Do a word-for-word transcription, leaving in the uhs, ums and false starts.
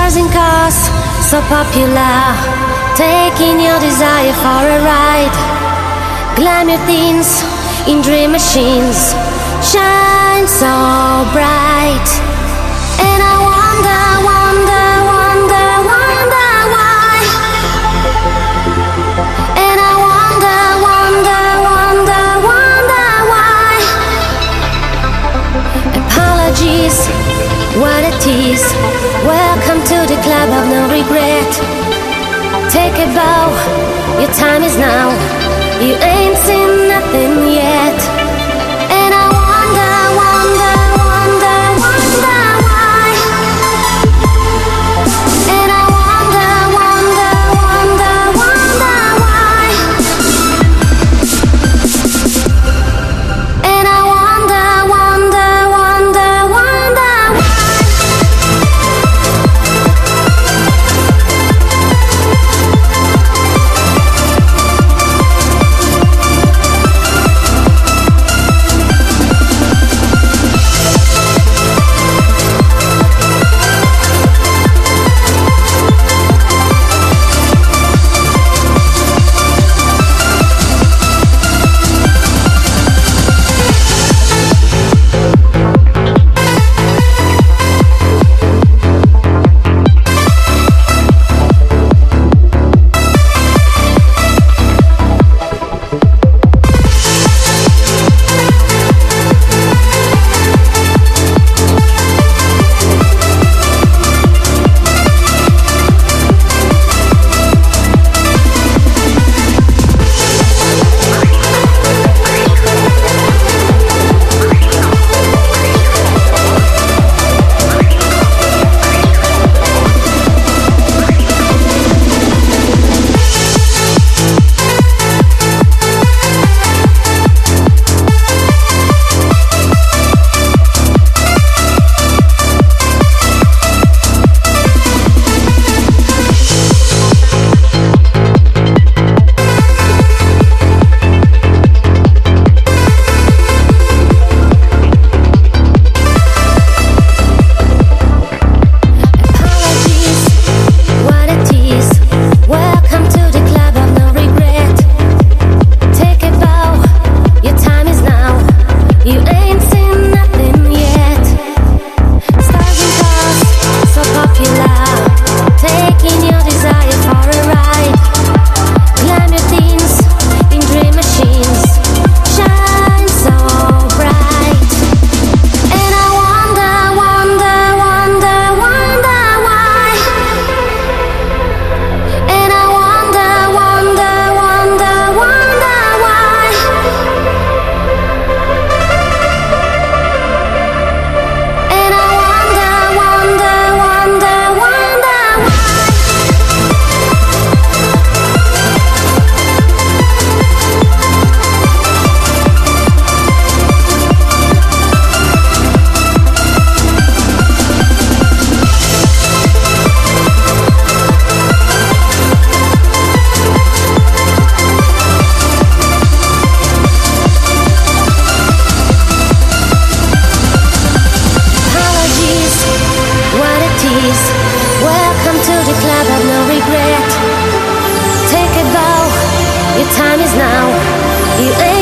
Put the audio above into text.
Stars in cars, so popular, taking your desire for a ride. Glamour things in dream machines shine so bright. And I wonder, wonder, wonder, wonder why. And I wonder, wonder, wonder, wonder why. Apologies, what a tease. Welcome to the club of no regret. Take a bow, your time is now. You ain't seen nothing yet. And I wonder, wonder, wonder, wonder why. And I wonder, wonder, wonder, wonder why. And I wonder, wonder, wonder, wonder why. Welcome to the club of no regret. Take a bow, your time is now. You ain't